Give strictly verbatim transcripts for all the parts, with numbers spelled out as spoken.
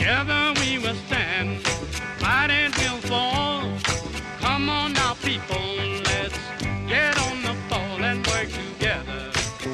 Together we will stand, fight and we'll fall. Come on now, people, let's get on the ball and work together.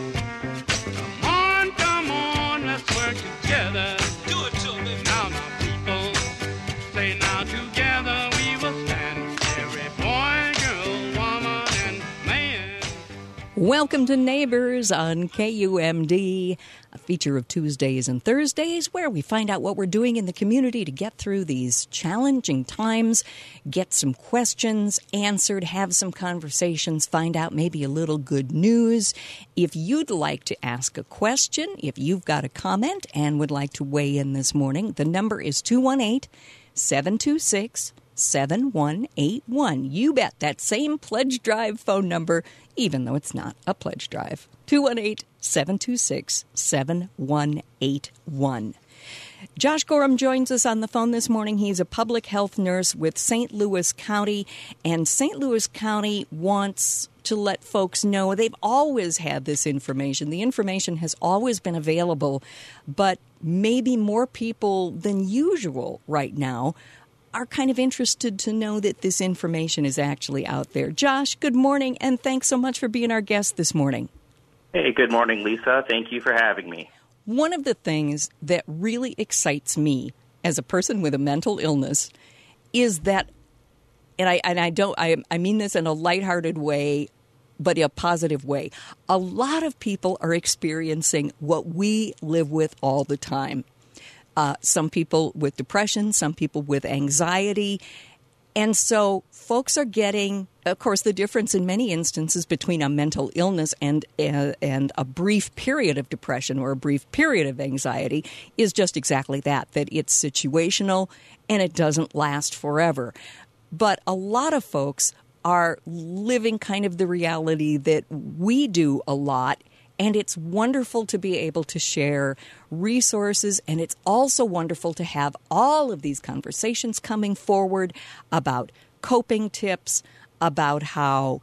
Come on, come on, let's work together. Do it to me. Now, now, people, say now together we will stand. Every boy, girl, woman, and man. Welcome to Neighbors on K U M D, a feature of Tuesdays and Thursdays where we find out what we're doing in the community to get through these challenging times, get some questions answered, have some conversations, find out maybe a little good news. If you'd like to ask a question, if you've got a comment and would like to weigh in this morning, the number is two one eight, seven two six, seven one eight one. You bet, that same Pledge Drive phone number, even though it's not a pledge drive. two one eight, seven two six, seven one eight one. Josh Gorham joins us on the phone this morning. He's a public health nurse with Saint Louis County, and Saint Louis County wants to let folks know they've always had this information. The information has always been available, but maybe more people than usual right now are kind of interested to know that this information is actually out there. Josh, good morning, and thanks so much for being our guest this morning. Hey, good morning, Lisa. Thank you for having me. One of the things that really excites me as a person with a mental illness is that, and I and I don't, I, I mean this in a lighthearted way, but in a positive way. A lot of people are experiencing what we live with all the time. Uh, some people with depression, some people with anxiety. And so folks are getting, of course, the difference in many instances between a mental illness and, uh, and a brief period of depression or a brief period of anxiety is just exactly that, that it's situational and it doesn't last forever. But a lot of folks are living kind of the reality that we do a lot. And it's wonderful to be able to share resources, and it's also wonderful to have all of these conversations coming forward about coping tips, about how,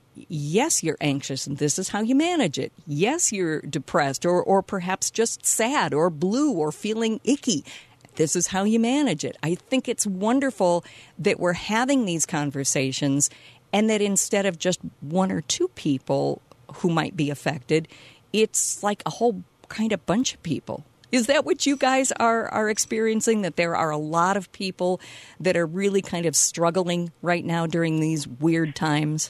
yes, you're anxious, and this is how you manage it. Yes, you're depressed, or, or perhaps just sad, or blue, or feeling icky. This is how you manage it. I think it's wonderful that we're having these conversations, and that instead of just one or two people who might be affected, it's like a whole kind of bunch of people. Is that what you guys are, are experiencing, that there are a lot of people that are really kind of struggling right now during these weird times?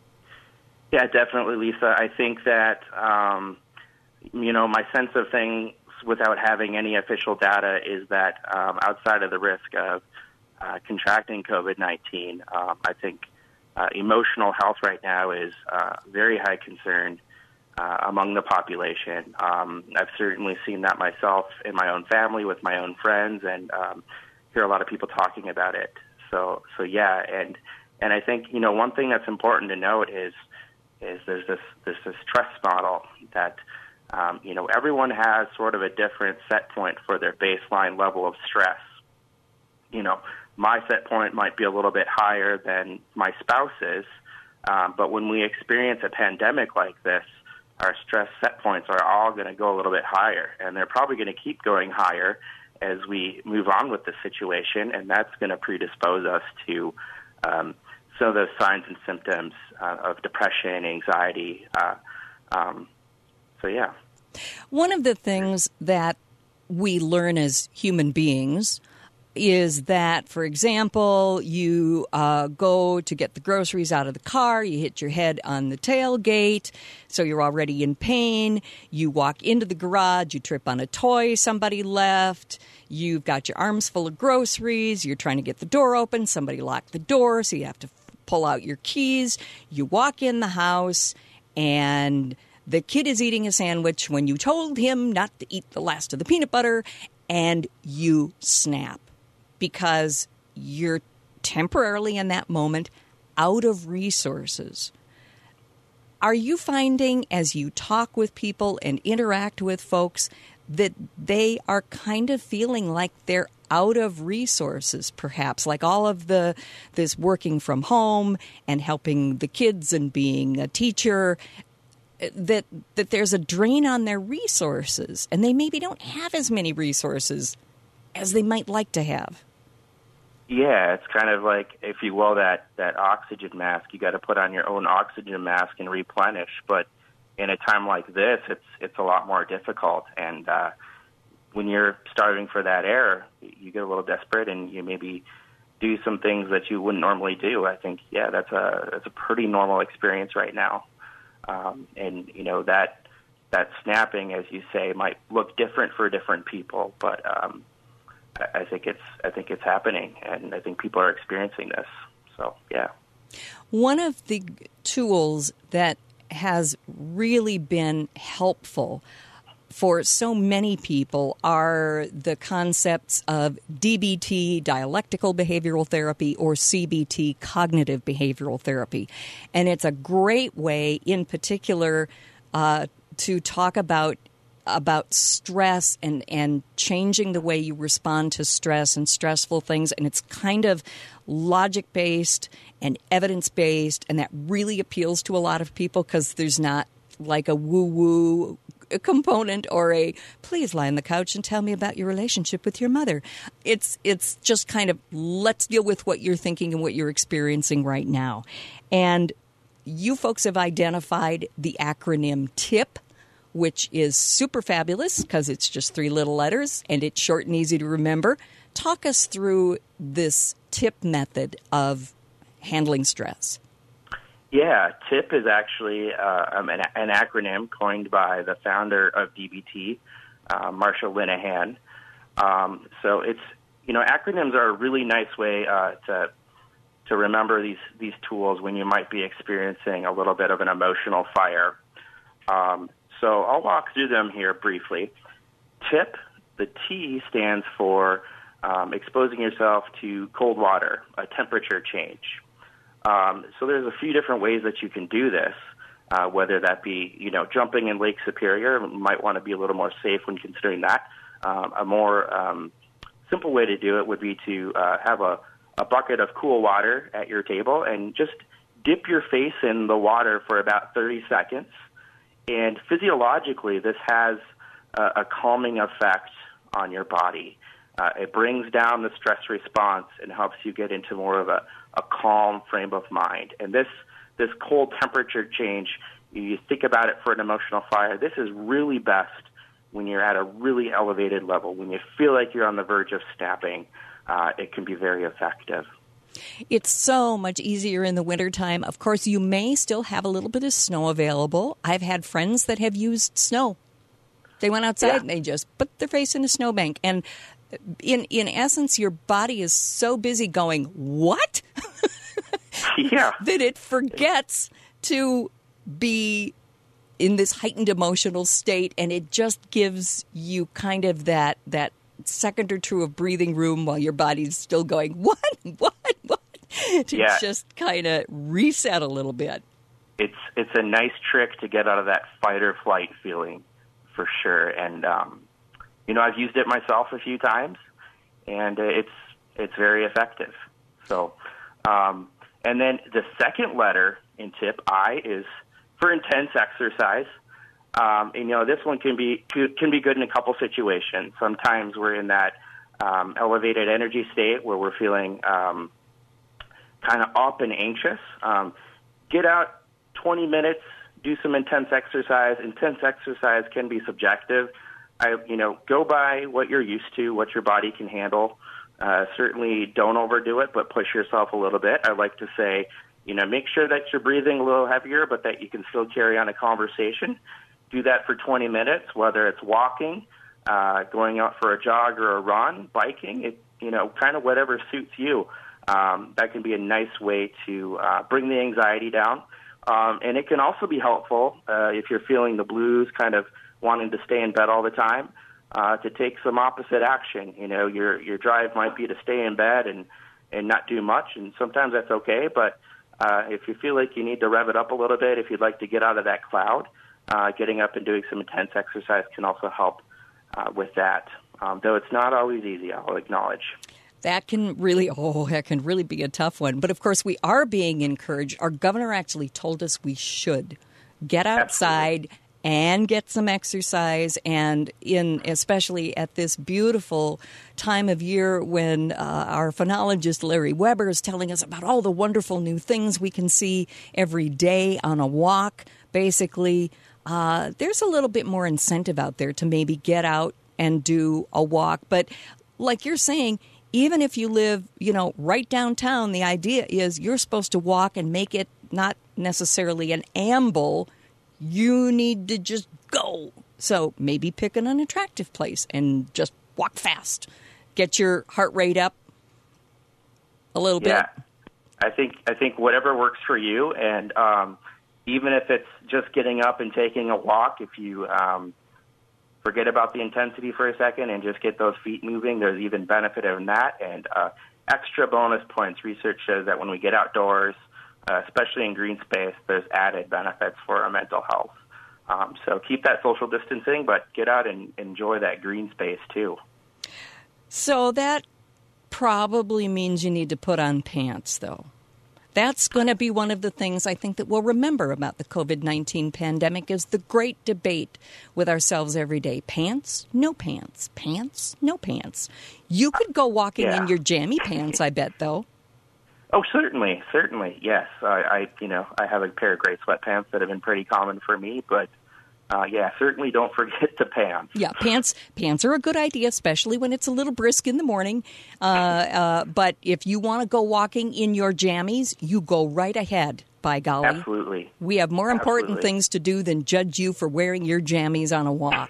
Yeah, definitely, Lisa. I think that, um, you know, my sense of things without having any official data is that um, outside of the risk of uh, contracting COVID nineteen, um, I think Uh, emotional health right now is uh, very high concern uh, among the population. Um, I've certainly seen that myself in my own family with my own friends, and um, hear a lot of people talking about it. So, so yeah, and and I think, you know, one thing that's important to note is is there's this there's this trust model that um, you know, everyone has sort of a different set point for their baseline level of stress. You know, my set point might be a little bit higher than my spouse's, um, but when we experience a pandemic like this, our stress set points are all going to go a little bit higher, and they're probably going to keep going higher as we move on with the situation, and that's going to predispose us to um, some of those signs and symptoms uh, of depression, anxiety. Uh, um, so, yeah. One of the things that we learn as human beings is that, for example, you uh, go to get the groceries out of the car, you hit your head on the tailgate, so you're already in pain. You walk into the garage, you trip on a toy somebody left, you've got your arms full of groceries, you're trying to get the door open, somebody locked the door, so you have to pull out your keys. You walk in the house, and the kid is eating a sandwich when you told him not to eat the last of the peanut butter, and you snap. Because you're temporarily in that moment out of resources. Are you finding, as you talk with people and interact with folks, that they are kind of feeling like they're out of resources, perhaps, like all of the this working from home and helping the kids and being a teacher, that that there's a drain on their resources, and they maybe don't have as many resources as they might like to have. Yeah, it's kind of like, if you will, that, that oxygen mask. You got to put on your own oxygen mask and replenish. But in a time like this, it's it's a lot more difficult. And uh, when you're starving for that air, you get a little desperate, and you maybe do some things that you wouldn't normally do. I think, yeah, that's a that's a pretty normal experience right now. Um, and you know that that snapping, as you say, might look different for different people, but um, I think it's I think it's happening, and I think people are experiencing this. So, yeah. One of the tools that has really been helpful for so many people are the concepts of D B T, dialectical behavioral therapy, or C B T, cognitive behavioral therapy. And it's a great way, in particular, uh, to talk about about stress and, and changing the way you respond to stress and stressful things. And it's kind of logic-based and evidence-based, and that really appeals to a lot of people because there's not like a woo-woo component or a please lie on the couch and tell me about your relationship with your mother. It's it's just kind of let's deal with what you're thinking and what you're experiencing right now. And you folks have identified the acronym TIP, which is super fabulous because it's just three little letters and it's short and easy to remember. Talk us through this TIP method of handling stress. Yeah, TIP is actually uh, um, an, an acronym coined by the founder of D B T, uh, Marsha Linehan. Um, so it's, you know, acronyms are a really nice way uh, to to remember these, these tools when you might be experiencing a little bit of an emotional fire. Um, so I'll walk through them here briefly. TIP, the T stands for um, exposing yourself to cold water, a temperature change. Um, so there's a few different ways that you can do this, uh, whether that be, you know, jumping in Lake Superior. You might want to be a little more safe when considering that. Um, a more um, simple way to do it would be to uh, have a, a bucket of cool water at your table and just dip your face in the water for about thirty seconds. And physiologically, this has a, a calming effect on your body. Uh, it brings down the stress response and helps you get into more of a, a calm frame of mind. And this this cold temperature change, you think about it for an emotional fire, this is really best when you're at a really elevated level. When you feel like you're on the verge of snapping, uh, it can be very effective. It's so much easier in the wintertime. Of course, you may still have a little bit of snow available. I've had friends that have used snow. They went outside yeah. and they just put their face in a snowbank. And in in essence, your body is so busy going, what? yeah. that it forgets to be in this heightened emotional state, and it just gives you kind of that that second or two of breathing room while your body's still going, what, what, what? To yeah. just kind of reset a little bit. It's it's a nice trick to get out of that fight or flight feeling, for sure. And um, you know, I've used it myself a few times, and uh, it's it's very effective. So, um, and then the second letter in TIP, I, is for intense exercise. Um, and, you know, this one can be can be good in a couple situations. Sometimes we're in that um, elevated energy state where we're feeling um, kind of up and anxious. Um, get out twenty minutes, do some intense exercise. Intense exercise can be subjective. I, you know, go by what you're used to, what your body can handle. Uh, certainly don't overdo it, but push yourself a little bit. I like to say, you know, make sure that you're breathing a little heavier, but that you can still carry on a conversation. Do that for twenty minutes, whether it's walking, uh, going out for a jog or a run, biking, it, you know, kind of whatever suits you. Um, that can be a nice way to uh, bring the anxiety down. Um, and it can also be helpful uh, if you're feeling the blues, kind of wanting to stay in bed all the time, uh, to take some opposite action. You know, your your drive might be to stay in bed and, and not do much, and sometimes that's okay. But uh, if you feel like you need to rev it up a little bit, if you'd like to get out of that cloud, uh, getting up and doing some intense exercise can also help uh, with that. Um, though it's not always easy, I'll acknowledge. That can really, oh, that can really be a tough one. But, of course, we are being encouraged. Our governor actually told us we should get outside Absolutely. and get some exercise. And in especially at this beautiful time of year when uh, our phenologist Larry Weber is telling us about all the wonderful new things we can see every day on a walk, basically, uh, there's a little bit more incentive out there to maybe get out and do a walk. But like you're saying, even if you live, you know, right downtown, the idea is you're supposed to walk and make it not necessarily an amble. You need to just go. So maybe pick an unattractive place and just walk fast. Get your heart rate up a little bit. Yeah, I think I think whatever works for you, and um, even if it's just getting up and taking a walk, if you um, forget about the intensity for a second and just get those feet moving, there's even benefit in that. And uh, extra bonus points. Research shows that when we get outdoors, uh, especially in green space, there's added benefits for our mental health. Um, so keep that social distancing, but get out and enjoy that green space too. So that probably means you need to put on pants, though. That's going to be one of the things I think that we'll remember about the covid nineteen pandemic is the great debate with ourselves every day. Pants, no pants. Pants, no pants. You could go walking yeah. in your jammy pants, I bet, though. Oh, certainly, certainly, yes. I, I, you know, I have a pair of gray sweatpants that have been pretty common for me, but uh, yeah, certainly don't forget the pants. Yeah, pants. Pants are a good idea, especially when it's a little brisk in the morning. Uh, uh, but if you want to go walking in your jammies, you go right ahead. By golly, absolutely. We have more important Absolutely. things to do than judge you for wearing your jammies on a walk.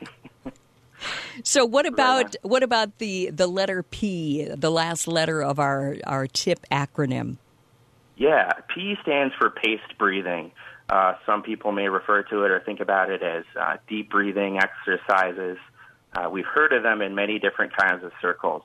So what about what about the, the letter P, the last letter of our, our TIP acronym? Yeah, P stands for paced breathing. Uh, some people may refer to it or think about it as uh, deep breathing exercises. Uh, we've heard of them in many different kinds of circles.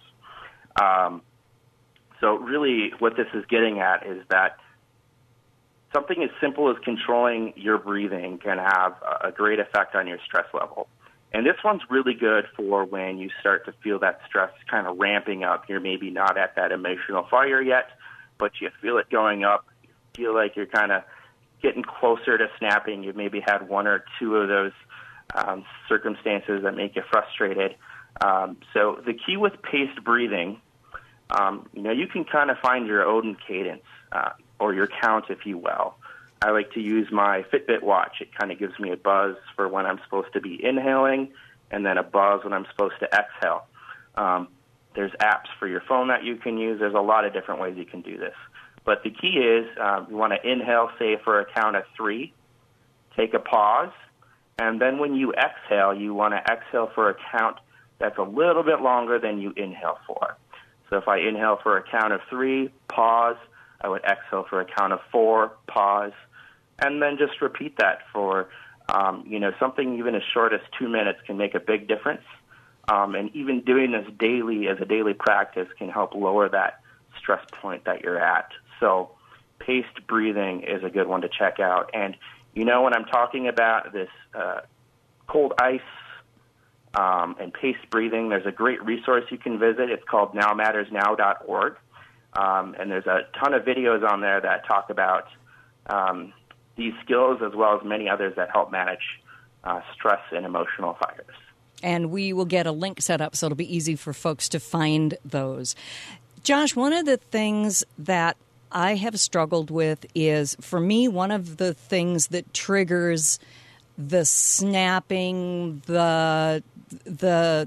Um, so really what this is getting at is that something as simple as controlling your breathing can have a great effect on your stress level. And this one's really good for when you start to feel that stress kind of ramping up. You're maybe not at that emotional fire yet, but you feel it going up. You feel like you're kind of getting closer to snapping. You've maybe had one or two of those um, circumstances that make you frustrated. Um, so the key with paced breathing, um, you know, you can kind of find your own cadence uh, or your count, if you will. I like to use my Fitbit watch. It kind of gives me a buzz for when I'm supposed to be inhaling and then a buzz when I'm supposed to exhale. Um, there's apps for your phone that you can use. There's a lot of different ways you can do this. But the key is um, you want to inhale, say, for a count of three, take a pause, and then when you exhale, you want to exhale for a count that's a little bit longer than you inhale for. So if I inhale for a count of three, pause, I would exhale for a count of four, pause, and then just repeat that for, um, you know, something even as short as two minutes can make a big difference. Um, and even doing this daily as a daily practice can help lower that stress point that you're at. So paced breathing is a good one to check out. And, you know, when I'm talking about this uh, cold ice um, and paced breathing, there's a great resource you can visit. It's called now matters now dot org. Um, and there's a ton of videos on there that talk about um, these skills as well as many others that help manage uh, stress and emotional fires. And we will get a link set up so it'll be easy for folks to find those. Josh, one of the things that I have struggled with is, for me, one of the things that triggers the snapping, the the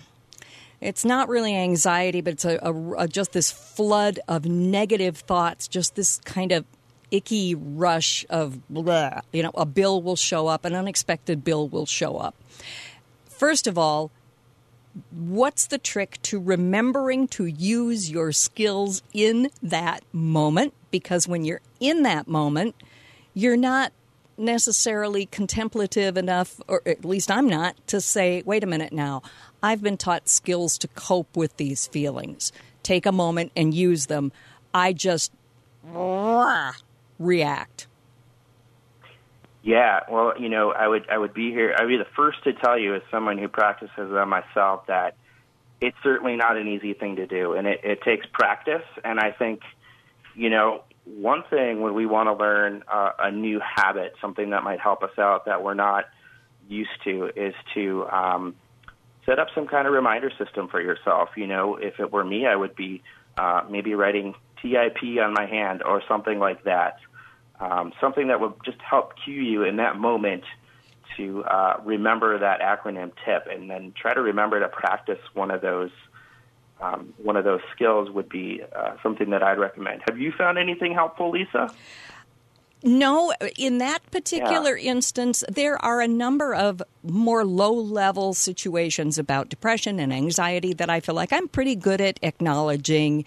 it's not really anxiety, but it's a, a, a just this flood of negative thoughts, just this kind of icky rush of blah. You know, a bill will show up, an unexpected bill will show up. First of all, what's the trick to remembering to use your skills in that moment? Because when you're in that moment, you're not necessarily contemplative enough, or at least I'm not, to say, wait a minute now, I've been taught skills to cope with these feelings. Take a moment and use them. I just react. Yeah, well, you know, I would I would be here. I'd be the first to tell you, as someone who practices them myself, that it's certainly not an easy thing to do, and it, it takes practice. And I think, you know, one thing when we want to learn uh, a new habit, something that might help us out that we're not used to is to um, set up some kind of reminder system for yourself. You know, if it were me, I would be uh, maybe writing T I P on my hand or something like that, um, something that would just help cue you in that moment to uh, remember that acronym TIP, and then try to remember to practice one of those. Um, one of those skills would be uh, something that I'd recommend. Have you found anything helpful, Lisa? No, in that particular yeah. instance, there are a number of more low-level situations about depression and anxiety that I feel like I'm pretty good at acknowledging.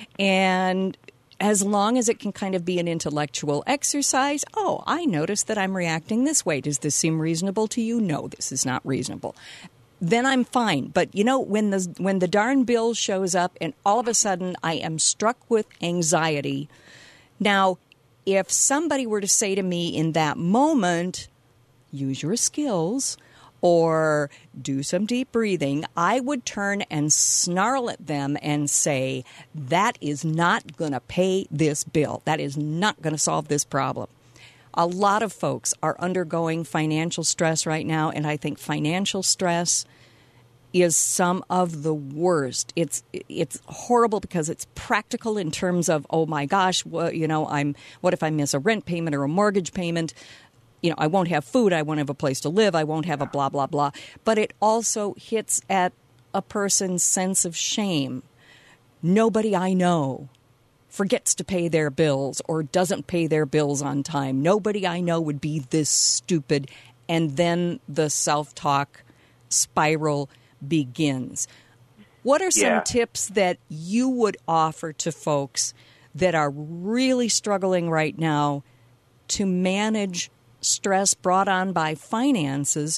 And as long as it can kind of be an intellectual exercise, oh, I noticed that I'm reacting this way. Does this seem reasonable to you? No, this is not reasonable. Then I'm fine. But, you know, when the when the darn bill shows up and all of a sudden I am struck with anxiety, now, if somebody were to say to me in that moment, use your skills or do some deep breathing, I would turn and snarl at them and say, that is not going to pay this bill. That is not going to solve this problem. A lot of folks are undergoing financial stress right now, and I think financial stress is some of the worst. It's it's horrible because it's practical in terms of, oh my gosh, well, you know, I'm what if I miss a rent payment or a mortgage payment? You know, I won't have food, I won't have a place to live, I won't have a blah, blah, blah. But it also hits at a person's sense of shame. Nobody I know forgets to pay their bills or doesn't pay their bills on time. Nobody I know would be this stupid. And then the self-talk spiral begins. What are some yeah. tips that you would offer to folks that are really struggling right now to manage stress brought on by finances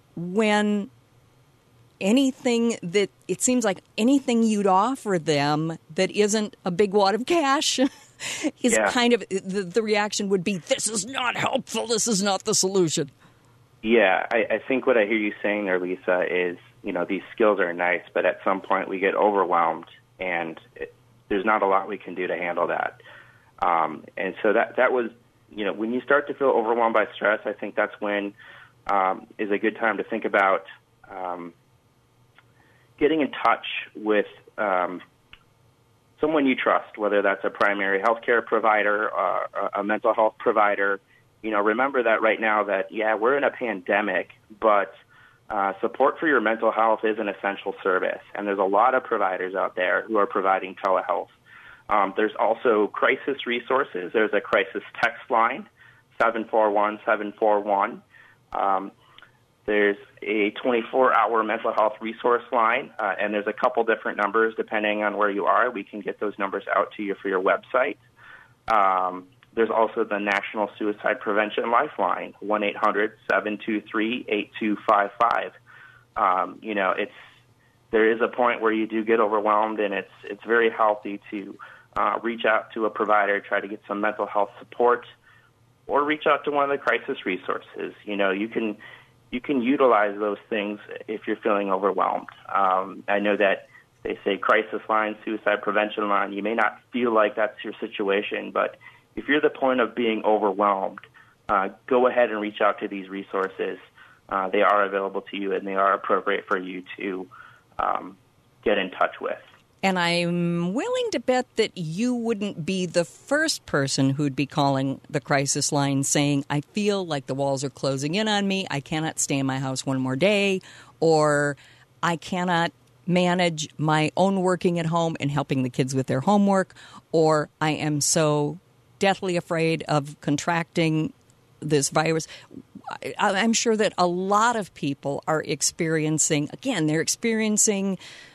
when anything that it seems like anything you'd offer them that isn't a big wad of cash is yeah. kind of the, the reaction would be, this is not helpful, this is not the solution. Yeah, I, I think what I hear you saying there, Lisa, is, you know, these skills are nice, but at some point we get overwhelmed and it, there's not a lot we can do to handle that. Um, and so that, that was, you know, when you start to feel overwhelmed by stress, I think that's when um, is a good time to think about um, getting in touch with um, someone you trust, whether that's a primary health care provider or a mental health provider. You know, remember that right now that, yeah, we're in a pandemic, but uh, support for your mental health is an essential service. And there's a lot of providers out there who are providing telehealth. Um, there's also crisis resources. There's a crisis text line, seven four one, seven four one. Um, There's a twenty-four hour mental health resource line, uh, and there's a couple different numbers depending on where you are. We can get those numbers out to you for your website. Um, there's also the National Suicide Prevention Lifeline, one eight hundred, seven two three, eight two five five. Um, you know, it's there is a point where you do get overwhelmed, and it's it's very healthy to uh, reach out to a provider, try to get some mental health support, or reach out to one of the crisis resources. You know, you can you can utilize those things if you're feeling overwhelmed. Um, I know that they say crisis line, suicide prevention line. You may not feel like that's your situation, but if you're at the point of being overwhelmed, uh, go ahead and reach out to these resources. Uh, they are available to you, and they are appropriate for you to um, get in touch with. And I'm willing to bet that you wouldn't be the first person who'd be calling the crisis line saying, I feel like the walls are closing in on me, I cannot stay in my house one more day, or I cannot manage my own working at home and helping the kids with their homework, or I am so deathly afraid of contracting this virus. I'm sure that a lot of people are experiencing, again, they're experiencing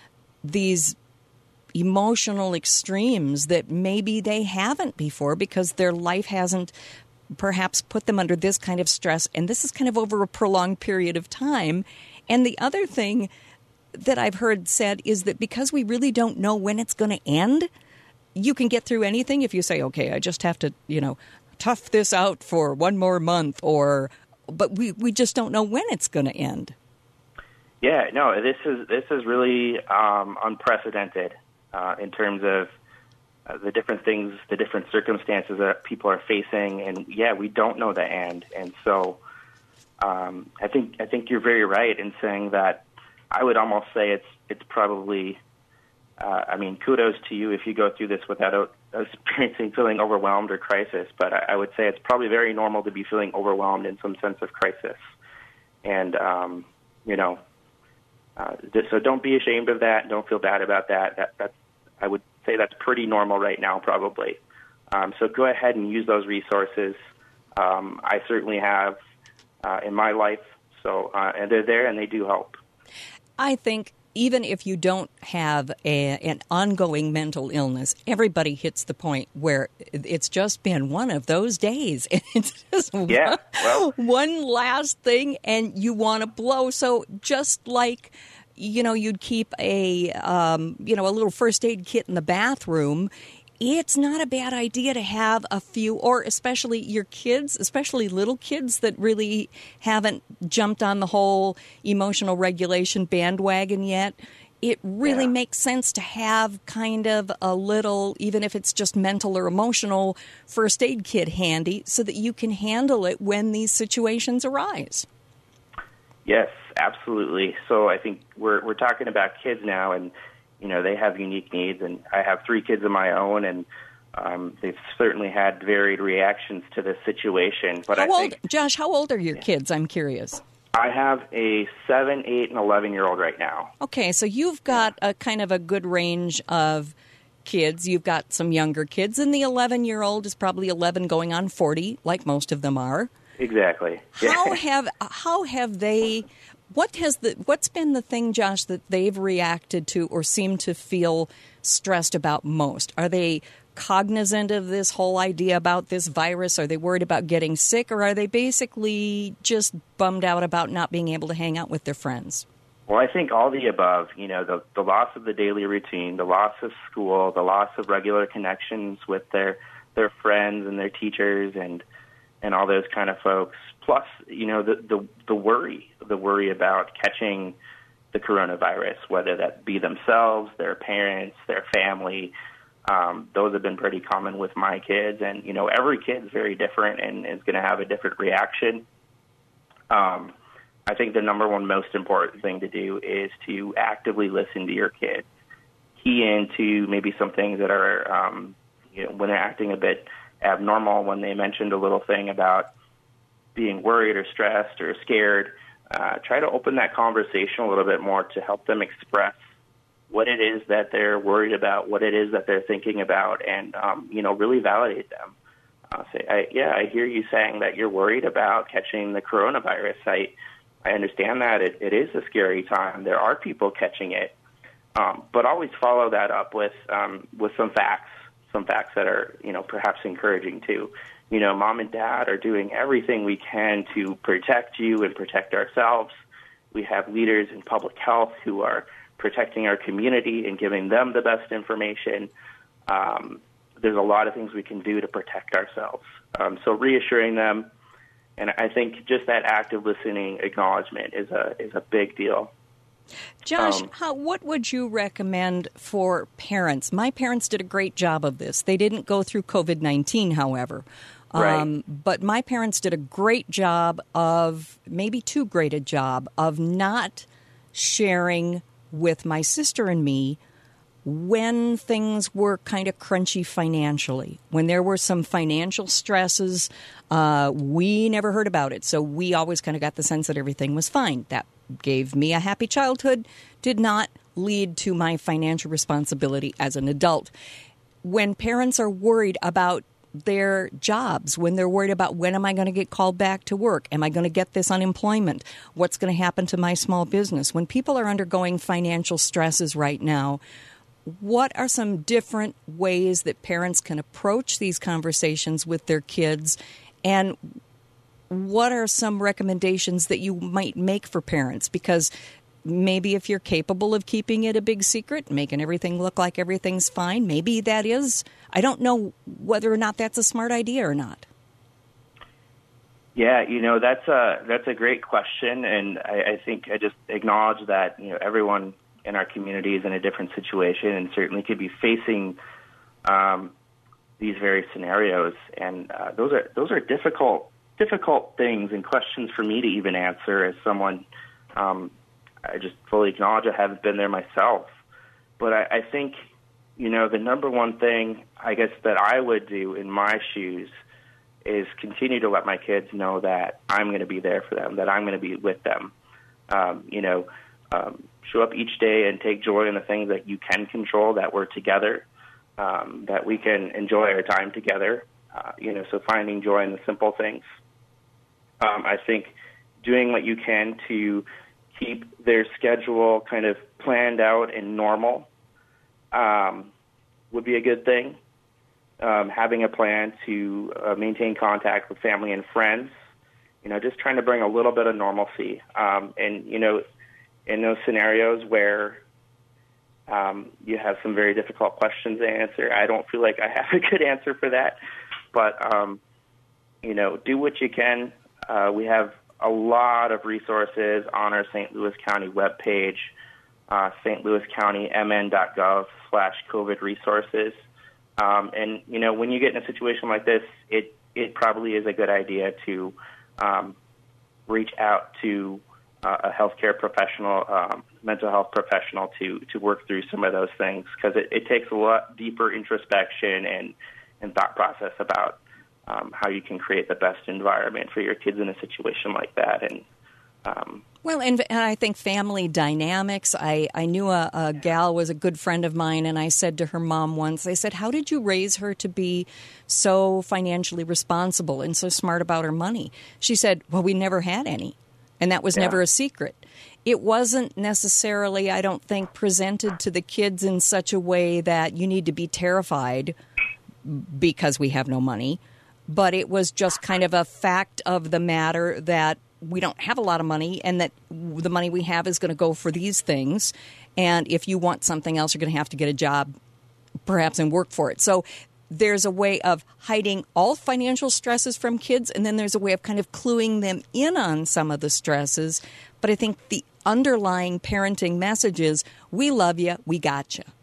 these emotional extremes that maybe they haven't before because their life hasn't perhaps put them under this kind of stress. And this is kind of over a prolonged period of time. And the other thing that I've heard said is that because we really don't know when it's going to end, you can get through anything if you say, okay, I just have to, you know, tough this out for one more month, or, but we, we just don't know when it's going to end. Yeah, no, this is, this is really um, unprecedented. Uh, in terms of uh, the different things, the different circumstances that people are facing. And, yeah, we don't know the end. And so um, I think I think you're very right in saying that. I would almost say it's it's probably. Uh, I mean, kudos to you if you go through this without experiencing feeling overwhelmed or crisis. But I, I would say it's probably very normal to be feeling overwhelmed in some sense of crisis. And um, you know, uh, so don't be ashamed of that. Don't feel bad about that. That that's I would say that's pretty normal right now, probably. Um, so go ahead and use those resources. Um, I certainly have uh, in my life. So uh, and they're there and they do help. I think even if you don't have a, an ongoing mental illness, everybody hits the point where it's just been one of those days. It's just yeah, one, well. one last thing, and you want to blow. So just like, you know, you'd keep a, um, you know, a little first aid kit in the bathroom, it's not a bad idea to have a few, or especially your kids, especially little kids that really haven't jumped on the whole emotional regulation bandwagon yet. It really yeah. makes sense to have kind of a little, even if it's just mental or emotional, first aid kit handy so that you can handle it when these situations arise. Yes, absolutely. So I think we're we're talking about kids now, and you know, they have unique needs, and I have three kids of my own, and um, they've certainly had varied reactions to this situation. But how I old, think, Josh, how old are your yeah. kids? I'm curious. I have a seven, eight, and eleven-year-old right now. Okay, so you've got a kind of a good range of kids. You've got some younger kids, and the eleven-year-old is probably eleven going on forty, like most of them are. Exactly. How have how have they... What has the what's been the thing, Josh, that they've reacted to or seem to feel stressed about most? Are they cognizant of this whole idea about this virus? Are they worried about getting sick, or are they basically just bummed out about not being able to hang out with their friends? Well, I think all the above. You know, the the loss of the daily routine, the loss of school, the loss of regular connections with their their friends and their teachers, and and all those kind of folks. Plus, you know, the, the the worry, the worry about catching the coronavirus, whether that be themselves, their parents, their family. Um, those have been pretty common with my kids. And, you know, every kid's very different and is going to have a different reaction. Um, I think the number one most important thing to do is to actively listen to your kids. Key into maybe some things that are, um, you know, when they're acting a bit abnormal, when they mentioned a little thing about being worried or stressed or scared, uh, try to open that conversation a little bit more to help them express what it is that they're worried about, what it is that they're thinking about, and, um, you know, really validate them. Uh, say, I, yeah, I hear you saying that you're worried about catching the coronavirus. I, I understand that. It, it is a scary time. There are people catching it. Um, but always follow that up with um, with some facts, some facts that are, you know, perhaps encouraging too. You know, mom and dad are doing everything we can to protect you and protect ourselves. We have leaders in public health who are protecting our community and giving them the best information. Um, there's a lot of things we can do to protect ourselves. Um, so reassuring them, and I think just that active listening acknowledgement is a is a big deal. Josh, Um, how, what would you recommend for parents? My parents did a great job of this. They didn't go through COVID nineteen, however. Right. Um, but my parents did a great job of, maybe too great a job, of not sharing with my sister and me when things were kind of crunchy financially. When there were some financial stresses, uh, we never heard about it. So we always kind of got the sense that everything was fine. That gave me a happy childhood, did not lead to my financial responsibility as an adult. When parents are worried about their jobs, when they're worried about when am I going to get called back to work? Am I going to get this unemployment? What's going to happen to my small business? When people are undergoing financial stresses right now, what are some different ways that parents can approach these conversations with their kids? And what are some recommendations that you might make for parents? Because maybe if you're capable of keeping it a big secret, making everything look like everything's fine, maybe that is. I don't know whether or not that's a smart idea or not. Yeah, you know, that's a that's a great question, and I, I think I just acknowledge that, you know, everyone in our community is in a different situation and certainly could be facing um, these various scenarios, and uh, those are those are difficult difficult things and questions for me to even answer as someone. Um, I just fully acknowledge I haven't been there myself. But I, I think, you know, the number one thing, I guess, that I would do in my shoes is continue to let my kids know that I'm going to be there for them, that I'm going to be with them. Um, you know, um, show up each day and take joy in the things that you can control, that we're together, um, that we can enjoy our time together. Uh, you know, so finding joy in the simple things. Um, I think doing what you can to keep their schedule kind of planned out and normal um, would be a good thing. Um, having a plan to uh, maintain contact with family and friends, you know, just trying to bring a little bit of normalcy. Um, and, you know, in those scenarios where um, you have some very difficult questions to answer, I don't feel like I have a good answer for that. But, um, you know, do what you can. Uh, we have a lot of resources on our Saint Louis County webpage, uh, Saint Louis County M N dot gov slash COVID resources. Um, and, you know, when you get in a situation like this, it, it probably is a good idea to um, reach out to uh, a healthcare professional, um, mental health professional to, to work through some of those things, because it, it takes a lot deeper introspection and, and thought process about um, how you can create the best environment for your kids in a situation like that. And um, Well, and, and I think family dynamics. I, I knew a, a gal was a good friend of mine, and I said to her mom once, I said, how did you raise her to be so financially responsible and so smart about her money? She said, well, we never had any, and that was yeah. never a secret. It wasn't necessarily, I don't think, presented to the kids in such a way that you need to be terrified because we have no money, but it was just kind of a fact of the matter that we don't have a lot of money, and that the money we have is going to go for these things. And if you want something else, you're going to have to get a job, perhaps, and work for it. So there's a way of hiding all financial stresses from kids, and then there's a way of kind of cluing them in on some of the stresses. But I think the underlying parenting message is, we love you, we got you.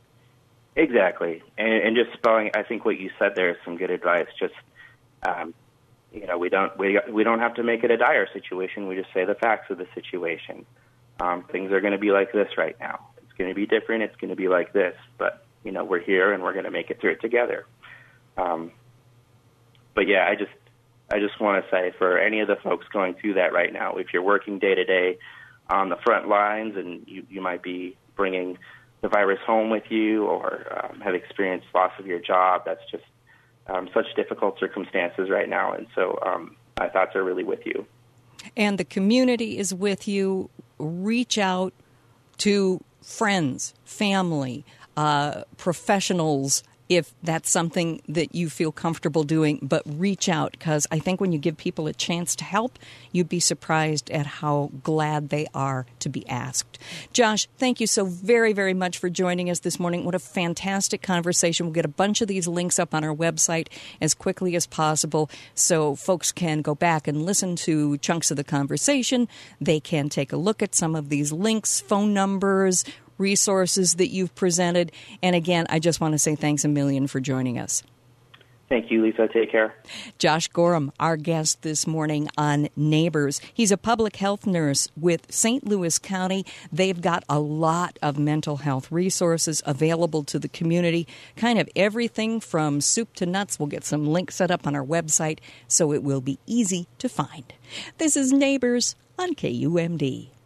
Exactly. And, and just spelling, I think what you said there is some good advice. Just, um, You know, we don't we we don't have to make it a dire situation. We just say the facts of the situation. Um, things are going to be like this right now. It's going to be different. It's going to be like this. But you know, we're here and we're going to make it through it together. Um, but yeah, I just I just want to say, for any of the folks going through that right now, if you're working day to day on the front lines and you you might be bringing the virus home with you, or um, have experienced loss of your job, that's just Um, such difficult circumstances right now, and so um, my thoughts are really with you. And the community is with you. Reach out to friends, family, uh, professionals, if that's something that you feel comfortable doing, but reach out, because I think when you give people a chance to help, you'd be surprised at how glad they are to be asked. Josh, thank you so very, very much for joining us this morning. What a fantastic conversation. We'll get a bunch of these links up on our website as quickly as possible so folks can go back and listen to chunks of the conversation. They can take a look at some of these links, phone numbers, resources that you've presented. And again, I just want to say thanks a million for joining us. Thank you, Lisa. Take care. Josh Gorham, our guest this morning on Neighbors. He's a public health nurse with Saint Louis County. They've got a lot of mental health resources available to the community, kind of everything from soup to nuts. We'll get some links set up on our website so it will be easy to find. This is Neighbors on K U M D.